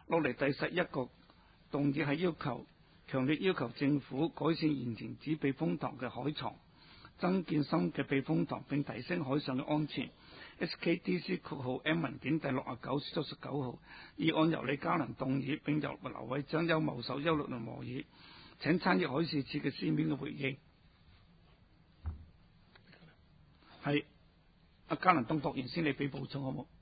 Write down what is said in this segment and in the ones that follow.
落嚟第11個動議係強烈要求政府改善鹽田梓避風塘嘅海床，增建新嘅避風塘並提升海上嘅安全。SKDC 括號 M 文件第69/19號，議案由李嘉能動議，並由劉偉章、邱茂秀、邱律倫模擬。請參議海事處嘅書面嘅回應。係阿嘉能東讀完先，你俾補充好冇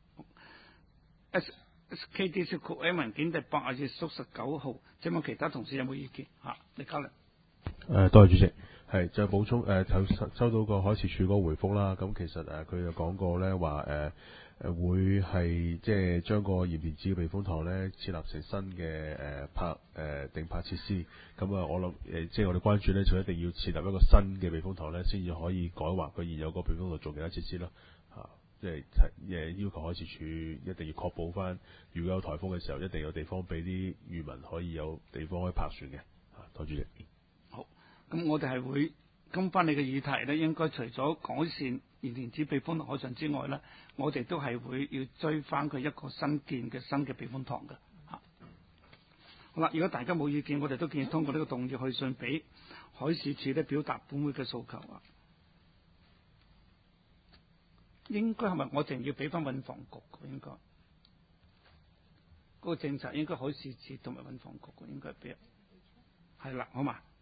？SKDC 括 M 文件第82/19號，請問其他同事有冇意見？李嘉能。 多謝主席。係就補充收到個海事處嗰個回覆啦。咁其實佢就講過咧話會係即係將個鹽田梓嘅避風塘咧設立成新嘅定泊設施。咁我諗即係我哋關注咧就一定要設立一個新嘅避風塘咧，先至可以改劃佢現有個避風塘做其他設施咯。即係要求海事處一定要確保翻，如果有颱風嘅時候，一定有地方俾啲漁民可以有地方可以泊船嘅。多謝主席。 好，咁我哋係會跟翻你嘅議題咧，應該除咗改善鹽田梓避風塘海床之外咧，我哋都係會要追翻佢一個新建嘅新嘅避風塘嘅。好啦，如果大家冇意見，我哋都建議通過呢個動議去信俾海事處咧，表達本會嘅訴求啊。應該係咪我淨要俾翻運房局嘅？應該嗰個政策應該海事處同埋運房局嘅應該俾。係啦，好嘛？